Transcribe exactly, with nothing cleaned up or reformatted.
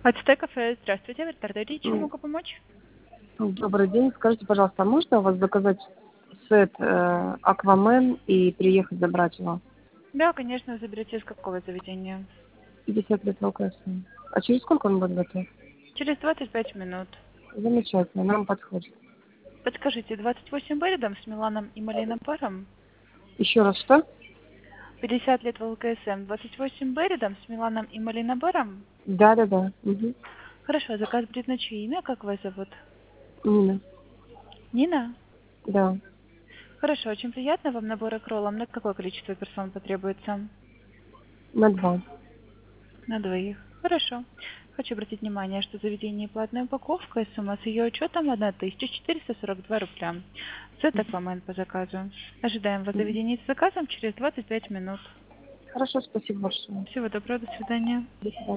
Ацтек кафе. Здравствуйте, Вертарда Ильич, чем могу помочь? Добрый день. Скажите, пожалуйста, а можно у вас заказать сет э, Аквамен и приехать забрать его? Да, конечно, заберете из какого заведения? пятьдесят лет алкоголя. А через сколько он будет готов? Через двадцать пять минут. Замечательно, нам подходит. Подскажите, двадцать восемь Б рядом с Миланом и Малиной баром? Еще раз что? пятьдесят лет в ЛКСМ. двадцать восемь Б рядом с Миланом и Малиной баром? Да, да, да. Угу. Хорошо, заказ будет на чье имя, как вас зовут? Нина. Нина? Да. Хорошо, очень приятно. Вам набор к роллам. На какое количество персон потребуется? На два. На двоих. Хорошо. Хочу обратить внимание, что заведение платная упаковка и сумма с ее учетом тысяча четыреста сорок два рубля. Сет Аквамен по заказу. Ожидаем вас в Мгм. заведении с заказом через двадцать пять минут. Хорошо, спасибо большое. Всего доброго, до свидания. До свидания.